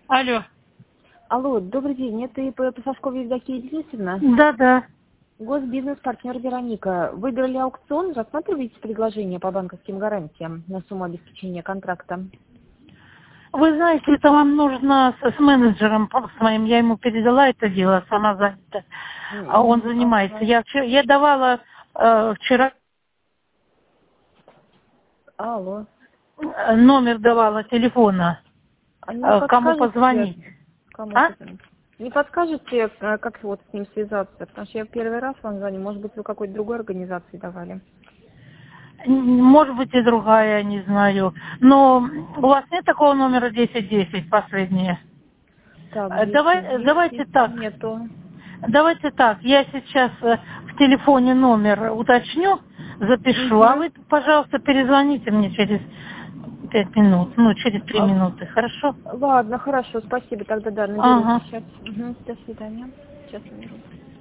Алло. Алло, добрый день, это ИП Пасашкова Евдокия Денисовна. Да. Госбизнес-партнер Вероника. Выбрали аукцион, рассматриваете предложение по банковским гарантиям на сумму обеспечения контракта? Вы знаете, это вам нужно с менеджером с моим. Я ему передала это дело, сама занята. А он занимается. Ага. Я давала вчера Алло. номер давала телефона, А не кому подскажете, позвонить. кому А? позвонить? Не подскажете, как вот с ним связаться? Потому что я первый раз вам звоню. Может быть, вы какой-то другой организации давали? Может быть и другая, не знаю. Но у вас нет такого номера 1010, последнее? Так, 210 Давайте так. нету. Давайте так, я сейчас в телефоне номер уточню, запишу, а Угу. вы, пожалуйста, перезвоните мне через 5 минут, через 3 минуты, хорошо? Ладно, хорошо, спасибо. Тогда да, наберу Ага. сейчас. Угу. До свидания. Сейчас наберу.